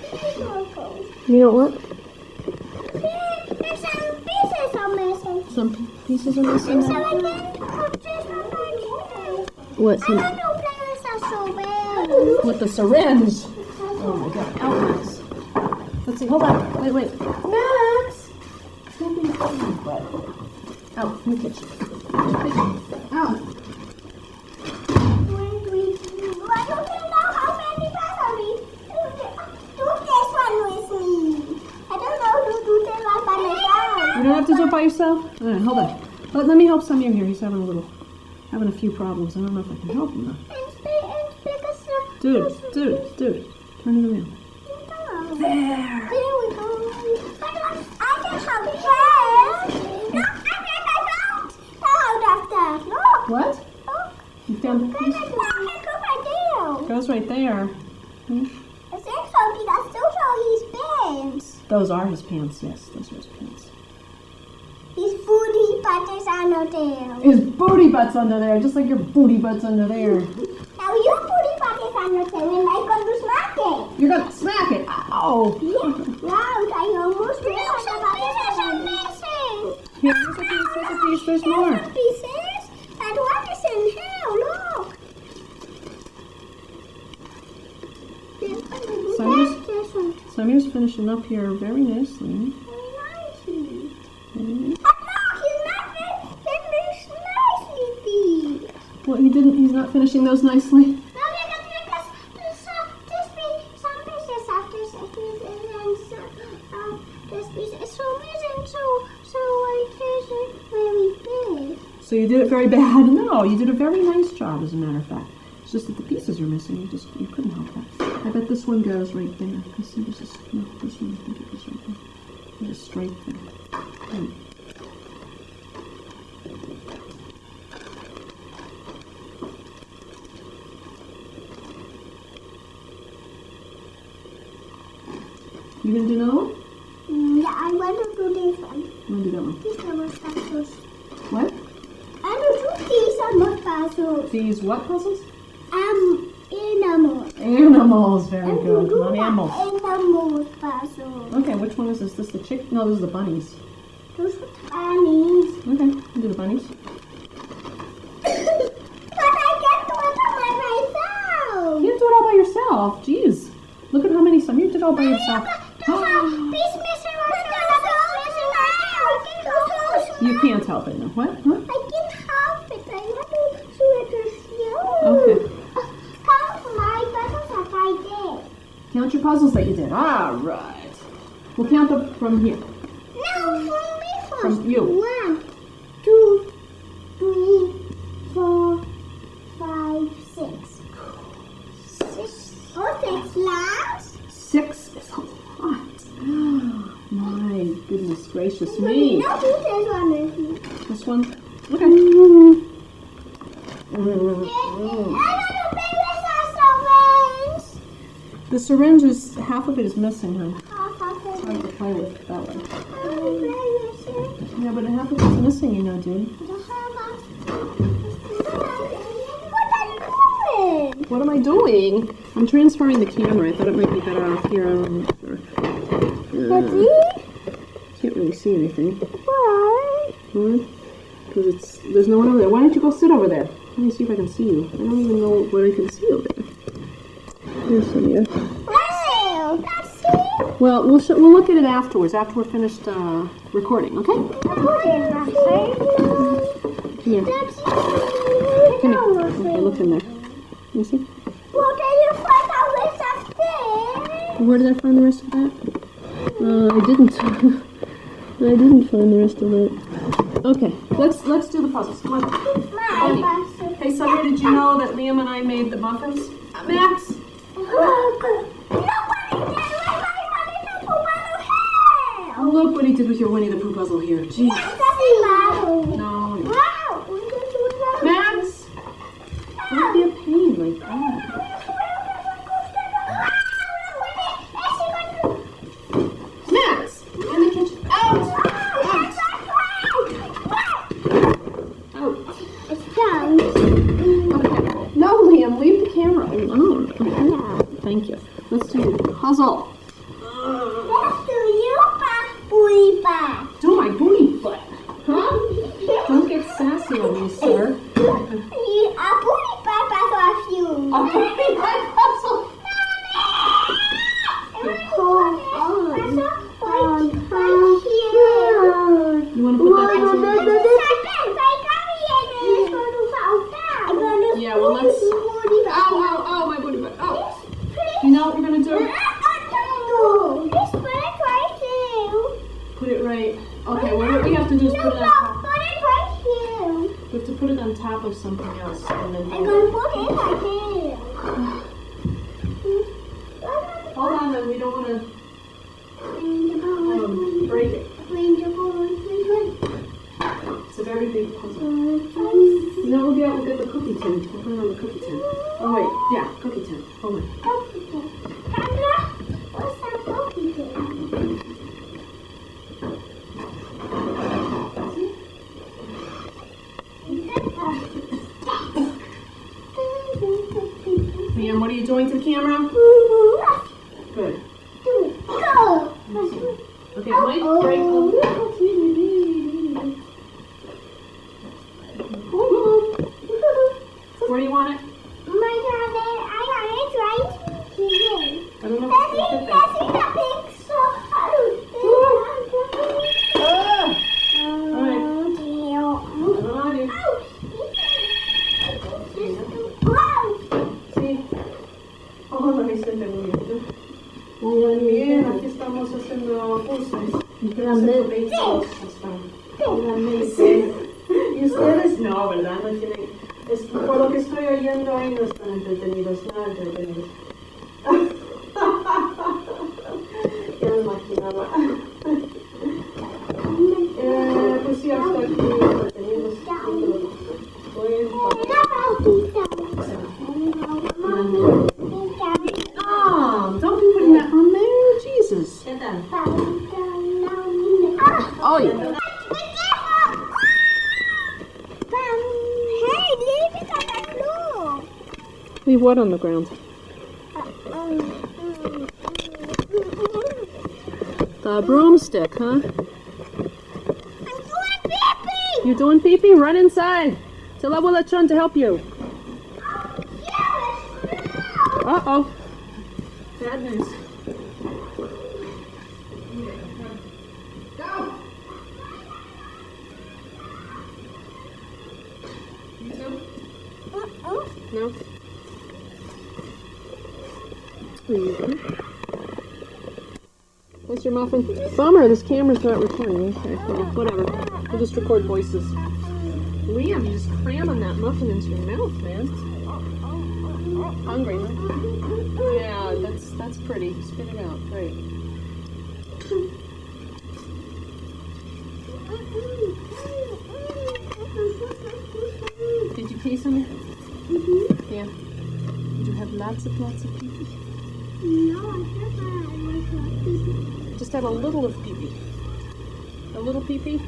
You know what? Some pieces are missing. Some pieces are missing. So I can't purchase my What? I want to play with a syringe. With the syringe. Oh my god. Out, Max. Let's see. Hold on. Wait. Max! Don't be funny, but. Out in the kitchen. Out. I don't know how many batteries. Do this one with me. I don't know who to do this one by myself. You don't have to do it by yourself? Alright, hold on. Let me help Samir here. He's having a few problems. I don't know if I can help him though. Dude. Turn it around. There. There we go. I can help you. No, I found. Look. What? Look. You found the piece? Look right there. Goes right there. Hmm? I think so because those are his pants. Those are his pants, yes. Those are his pants. His booty buttons are not there. His booty butt's under there, just like your booty butt's under there. Now your booty buttons are not there and I'm going to smack it. You're gonna smack it. Ow! Yeah. Wow, I almost realized about pieces are missing. Here, here's a piece. There's more. There's pieces. And what is in here? Look. Samir's finishing up here very nicely. What, he's not finishing those nicely? So you did it very bad? No, you did a very nice job, as a matter of fact. It's just that the pieces are missing. You couldn't help that. I bet this one goes right there. I see this one. I think it goes right there. There's a stripe there. You gonna do another one? Yeah, I want to do this one. You wanna do that one? These are more puzzles. What? I want to do these are more puzzles. These what puzzles? Animals. Animals, very And good. do Not animals. Animals puzzle. Okay, which one is this? This the chick? No, those are the bunnies. Those are bunnies. Okay, you do the bunnies. But I can't do it all by myself. You can't do it all by yourself. Jeez. Look at how many some you did all by yourself. You can't help it now. What? Huh? I can help it. I want to show it to you. Okay. Count my puzzles that I did. Count your puzzles that you did. All right. We'll count them from here. No, from me first. From you. 1, 2, 3, 4, 5, 6. 6. Oh, 6 last. 6 is a lot. My goodness gracious me. No, who this one is me? This one? Okay. I want to play with our syringe. The syringe is, half of it is missing, huh? Half of It's hard to play with that way. I want to play with it. Yeah, but half of it's missing, you know, dude. What are you doing? What am I doing? I'm transferring the camera. I thought it might be better off here. Can't really see anything. Why? Because there's no one over there. Why don't you go sit over there? Let me see if I can see you. I don't even know what I can see over there. Here's Samir. Well, we'll look at it afterwards, after we're finished recording, okay? Come here. Come here. Okay, look in there. Let me see. What did you find out with that thing? Where did I find the rest of that? I didn't. I didn't find the rest of it. Okay, let's do the puzzles. Come on. Hey, Samir, did you know that Liam and I made the muffins? Max? Look what he did with your Winnie the Pooh puzzle here. Jeez. No. Max! Don't be a pain like that. Max! In the kitchen. Out! Out! It's done. Okay. No, Liam, leave the camera alone. Okay. Thank you. Let's do the puzzle. booty back. Do my booty butt. Huh? Don't get sassy on me, sir. A booty back off you. A booty butt puzzle. You want to put that puzzle? Yeah, well, let's. Ow, my booty butt. Oh. You know what we're going to do? Put it right. Okay, well, what we have to do is put it on top. We have to put it on top of something else. And then I'm going to put it right here. hold on, then. We don't want to break it. It's a very big puzzle. And then we'll get the cookie tin. We'll put it on the cookie tin. Oh, wait. Yeah, cookie tin. Hold on. What's that cookie tin? Liam, what are you doing to the camera? Good. Okay, Mike, break. Where do you want it? I don't know if it's going to fit there. Alright. Sí. Ojo, no me hice el movimiento. Muy bien, aquí estamos haciendo cosas. Y ustedes no, ¿verdad? No tienen. Por lo que estoy oyendo ahí no están entretenidos, nada entretenidos. Ya me imaginaba. Pues sí, hasta aquí entretenidos. Oh, don't be putting that on there, Jesus. Oh, yeah. Leave what on the ground? The broomstick, huh? You're doing pee-pee? Run inside. Tell Abuela Chun to help you. Uh-oh. Bad news. Go! You too? No? What's your muffin? Bummer, this camera's not recording. Okay, well, whatever. We'll just record voices. Liam, you just cramming that muffin into your mouth, man. Hungry, huh? Yeah, that's pretty. Spit it out. Great. Did you pee some? Yeah. Did you have lots of pee-pee? No, I never. Just have a little of pee-pee. A little pee-pee?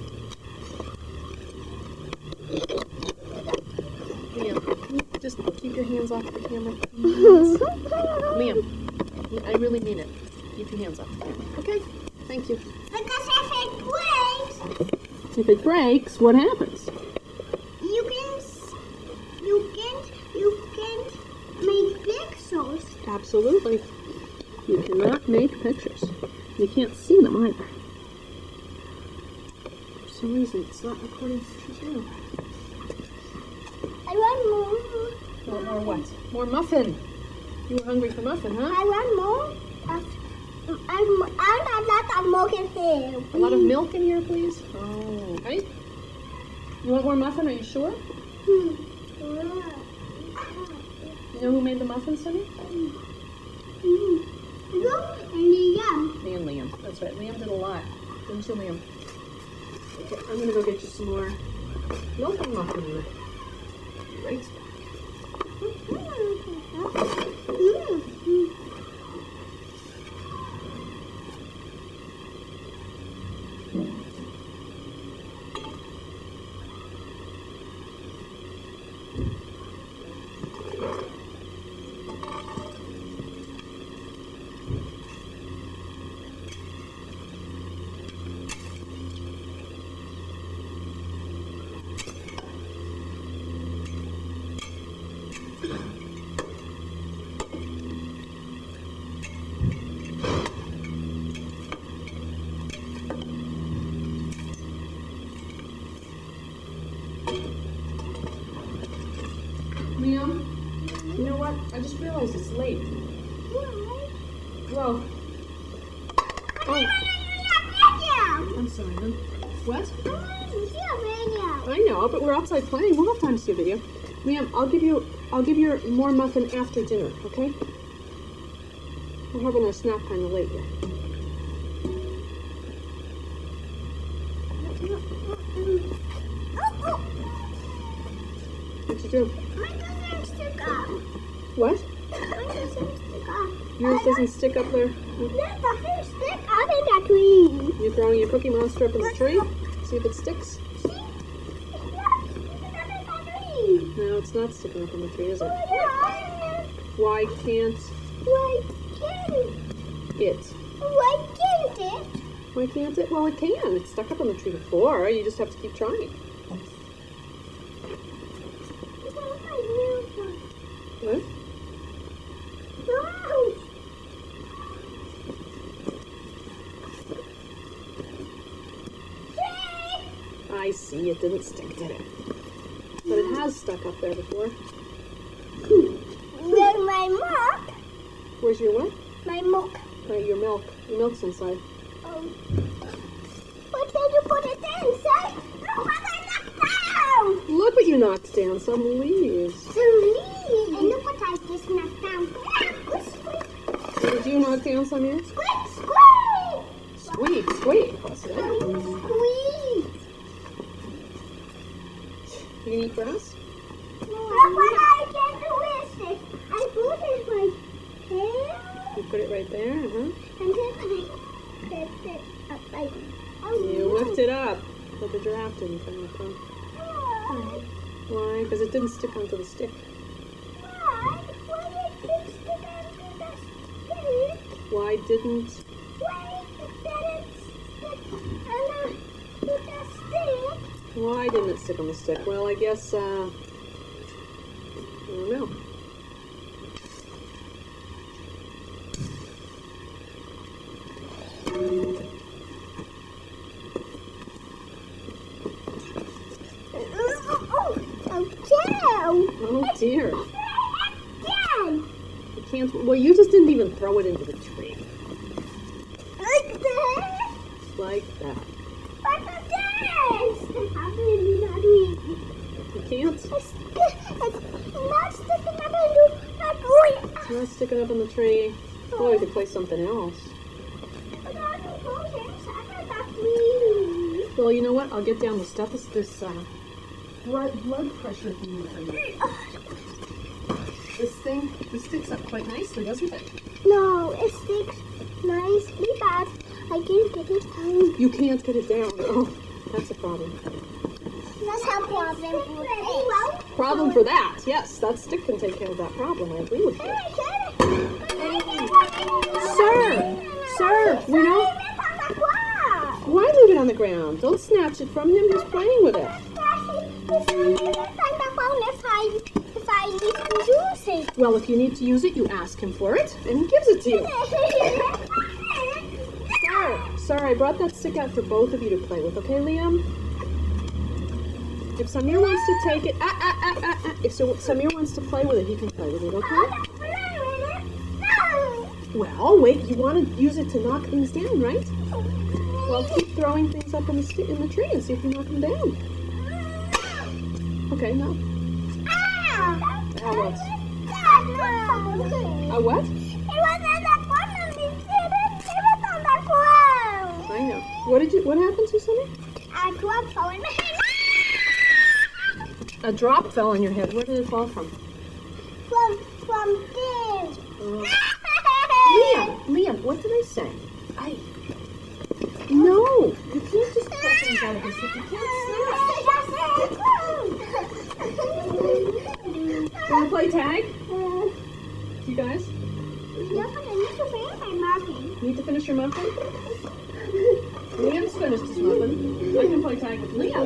Liam, just keep your hands off the camera, please. Liam, I really mean it. Keep your hands off the camera. Okay? Thank you. Because if it breaks, If it breaks, what happens? you can make pixels. Absolutely. You cannot make pictures. You can't see them either. For some reason, it's not recording pictures now. I want more. More what? More muffin. You were hungry for muffin, huh? I want more. I'm not a milk in here. A lot of milk in here, please. Oh, okay. You want more muffin? Are you sure? You know who made the muffin, Sonny? Me and Liam. That's right. Liam did a lot. Didn't you, Liam? Okay, I'm gonna go get you some more milk and muffin in it. Right. what? I just realized it's late. Well, oh, I'm sorry, hon. What? I know, but we're outside playing. We'll have time to see a video. Liam, I'll give you more muffin after dinner, okay? We're having our snack kind of late yet. What'd you do? What? Yours doesn't stick up there? You're throwing your Cookie Monster up in the tree? See if it sticks? No, it's not sticking up in the tree, is it? Why can't it? Why can't it? Well, it can. It's stuck up on the tree before. You just have to keep trying. What? I see. It didn't stick, did it? But it has stuck up there before. Where's my milk? Where's your what? My milk. Right, your milk. Your milk's inside. Why can't you put it inside? Look what I knocked down! Look what you knocked down. Some leaves. Some leaves. And look what I just knocked down. Did you knock down some here? Squeak, squeak! Squeak, squeak. What's that? Squeak! You can eat grass? Look what I can do with it. I put it right here. You put it right there, And then I lift it up like You lift it up. But the giraffe didn't come up, huh? Why? Because it didn't stick onto the stick. Why? Why did it stick onto the stick? Why didn't... Why did it stick onto the stick? Why didn't it stick on the stick? Well, I guess, I don't know. Oh dear. Again. You can't... Well, you just didn't even throw it into the tree. Like this. Like that. Like this. How do you not read? You can't? It's not sticking up into that tree. It's not sticking up in the tree. Oh, we could play something else. Well, you know what? I'll get down the this blood pressure thing for you. This sticks up quite nicely, doesn't it? No, it sticks nicely, but I can't get it down. You can't get it down. Oh, that's a problem. That's a problem for this. Problem for that. Yes, that stick can take care of that problem. I agree with you. Sir, we don't... Why leave it on the ground? Don't snatch it from him. He's playing with it. If I need to use it. Well, if you need to use it, you ask him for it, and he gives it to you. Sir, I brought that stick out for both of you to play with, okay, Liam? If Samir wants to take it, if Samir wants to play with it, he can play with it, okay? Well, wait, you want to use it to knock things down, right? Well, keep throwing things up in the tree and see if you knock them down. Okay, no. What? A what? It was on the ground. It was on the ground. I know. What happened to Samir? A drop fell in my head. A drop fell on your head. Where did it fall from? From there. Liam, what did I say? No, you can't just pull things out of this. You can't Want to play tag? You guys? Need to finish your muffin? Liam's finished his muffin. I can play tag with Liam.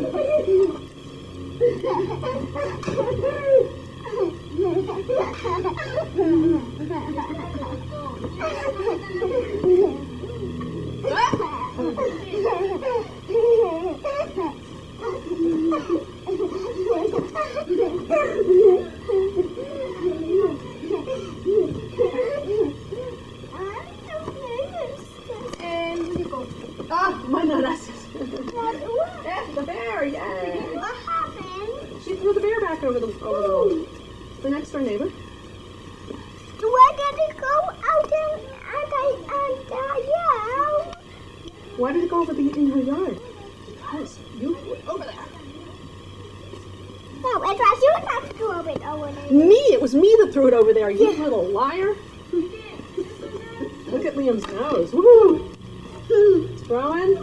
be in her yard. Because you were over there. No, it was you that threw it over there. Me! It was me that threw it over there, you little liar. Look at Liam's nose. Woo! Throwing.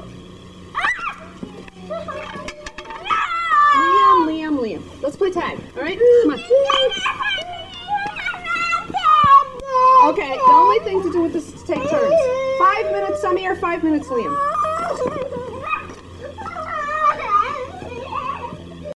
Liam. Let's play tag, alright? Come on. Okay, the only thing to do with this is to take turns. 5 minutes, Samir, 5 minutes, Liam.